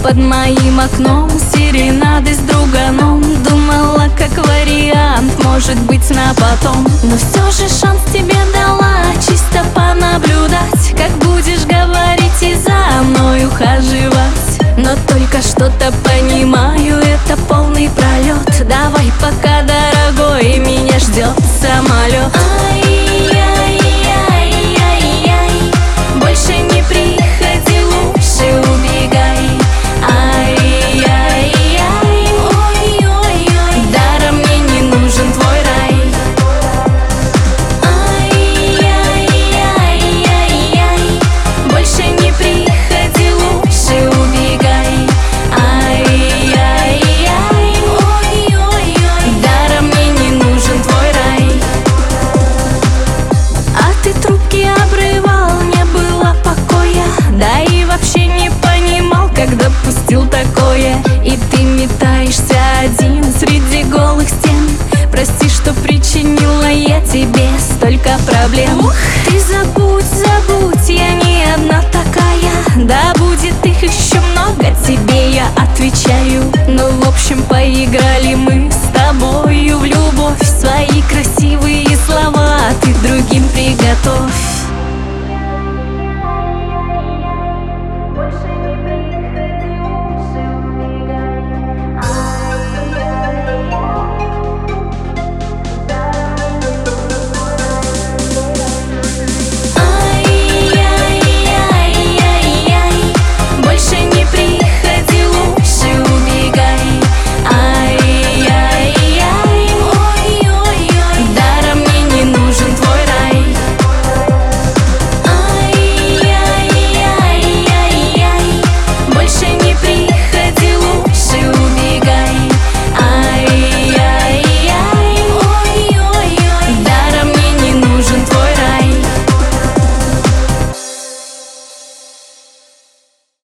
под моим окном серенады с друганом. Думала, как вариант, может быть, на потом. Но все же шанс тебе дала, чисто понаблюдать, как будешь говорить и за мной ухаживать. Но только что-то понимаю, это полный пролет. Давай пока, дорогой, меня ждет самолет. Ай-яй-яй-яй-яй, больше не приходи, лучше убегай. Ай-яй-яй, ой-ой-ой, даром мне не нужен твой рай. Ай-яй-яй-яй-яй, больше не приходи, лучше убегай. Ай-яй-яй, ой-ой-ой, даром мне не нужен твой рай. А ты трубки обрывал, не было покоя, да и вообще не понимал, как допустил такое. И ты метаешься один среди голых стен. Прости, что причинила я тебе столько проблем. Ты забудь, забудь, я не одна такая. Да будет их еще много, тебе я отвечаю. Но в общем поиграли мы с тобою в